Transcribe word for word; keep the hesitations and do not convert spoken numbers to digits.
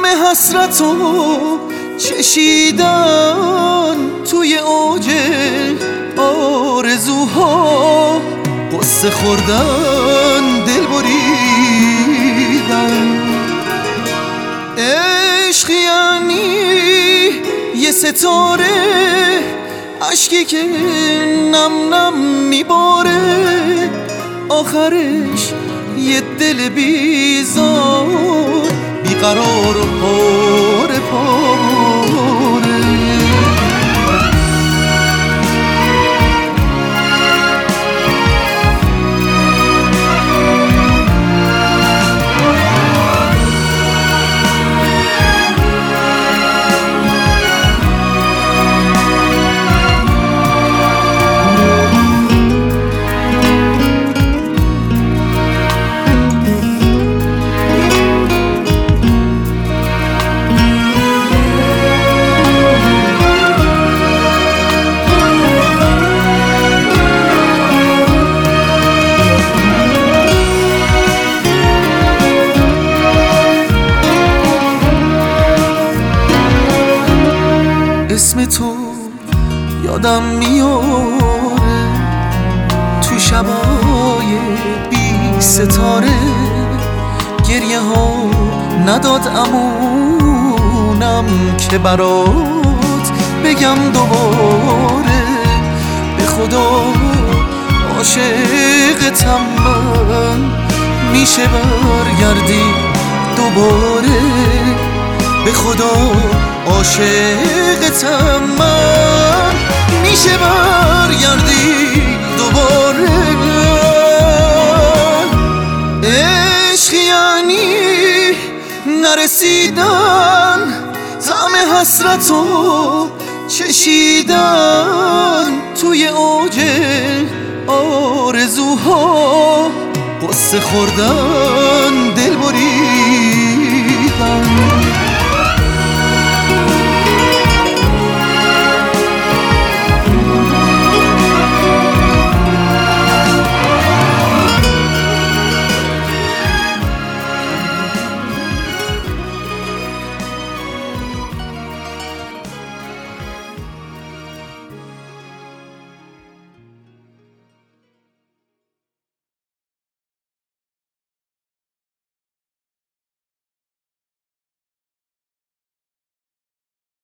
حسرتو چشیدن توی اوج آرزوها، قصه خوردن، دل بریدن. عشق یعنی یه ستاره، عشقی که نم نم میباره، آخرش یه دل بیزار، بیقرار و پاره پاره. اسم تو یادم میاره تو شبای بی ستاره، گریه ها نداد امونم که برات بگم دوباره. به خدا عاشقتم من، میشه برگردی دوباره. به خدا عاشقتم من، میشه برگردی دوباره. عشق یعنی نرسیدن، طعم حسرتو چشیدن توی اوج آرزوها، قصه خوردن، دل بریدن.